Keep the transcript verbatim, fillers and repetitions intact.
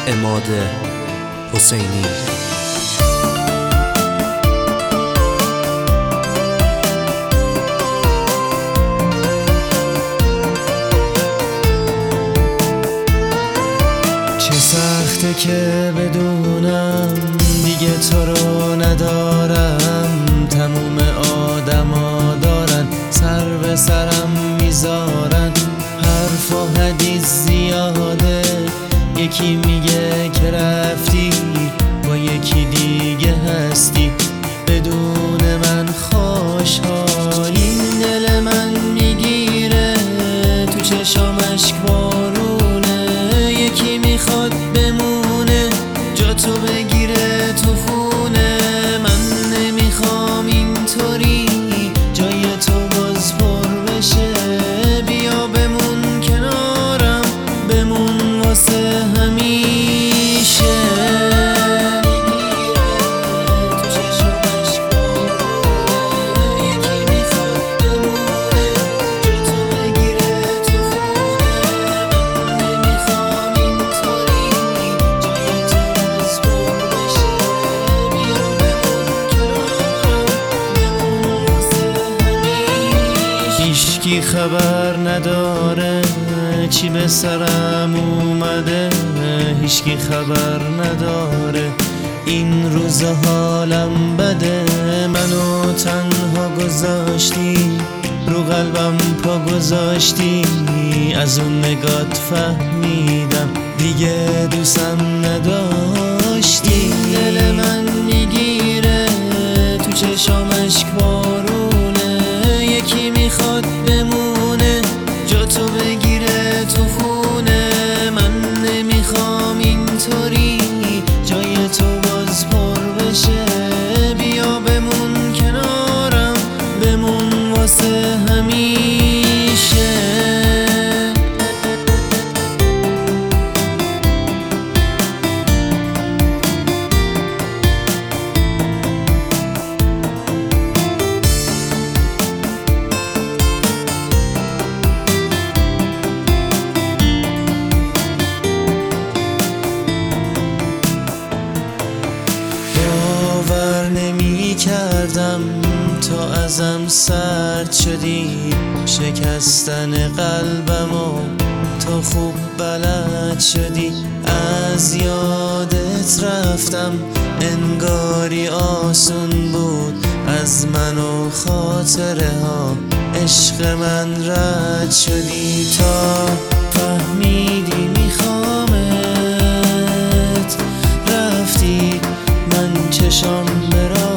عماد حسینی. چه سخته که بدونم دیگه تو رو ندارم، تموم آدما دارن سر به سرم میذارن، حرف و حدیث زیاده، یکی میگه که رفتی با یکی دیگه هستی، بدون من خوشحالی دل من میگیره، تو چشام اشک بارونه، یکی میخواد بمونه جا تو بگیره تو خونه، من نمیخوام اینطوری جای تو باز پر بشه، بیا بمون کنارم، بمون واسه همیشه. هیچکی خبر نداره چی به سرم اومده، هیچکی خبر نداره این روز حالم بده، منو تنها گذاشتی رو قلبم پا گذاشتی، از اون نگات فهمیدم دیگه دوستم نداشتی، دل من میگیره تو چشام اشک بارونه، یکی میخواد بمونه جا تو بگیره تو خونه، من نمیخوام اینطوری جای تو باز پر بشه، بیا بمون کنارم، بمون واسه همیشه. نمی کردم تا ازم سرد شدی، شکستن قلبمو تو خوب بلد شدی، از یادت رفتم انگاری آسون بود، از من و خاطره ها عشق من رد شدی، تا فهمیدی میخوامت، رفتی من چشام برا